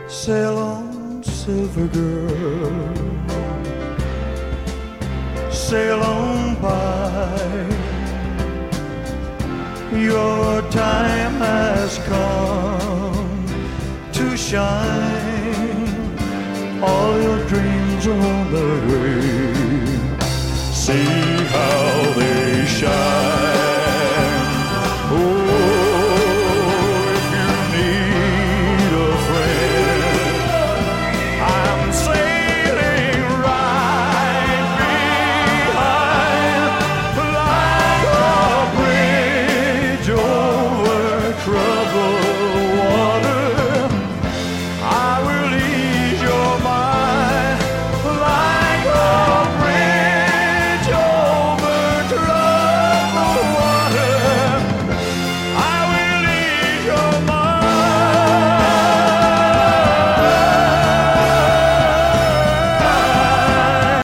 Sail on, silver girl, sail on by. Your time has come to shine. All your dreams are on the way. See how they shine.